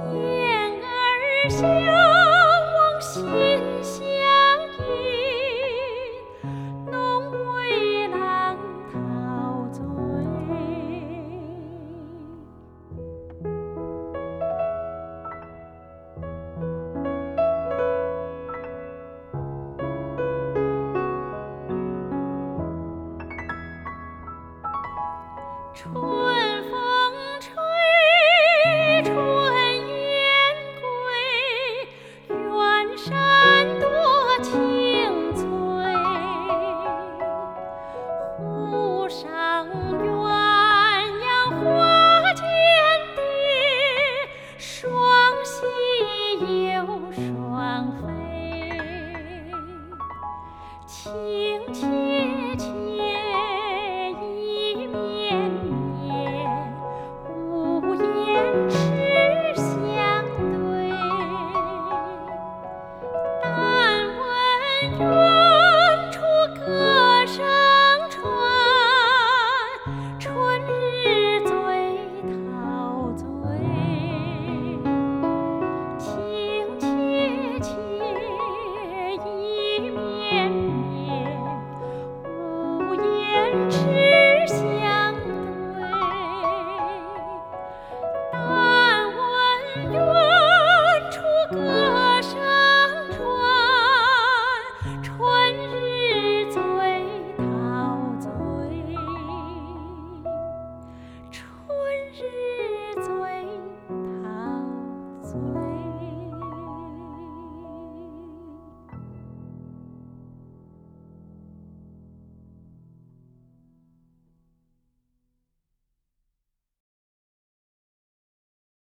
燕儿相望心相印，弄归郎陶醉。春风吹，春雁归，远山多青翠。湖上鸳鸯花间蝶，双栖又双飞。情切切，意绵绵，无言痴相对。但闻远处歌声传，春日醉陶醉。情切切，意绵绵，无言痴相对。但闻远处歌声传，春日醉陶醉。春日醉陶醉。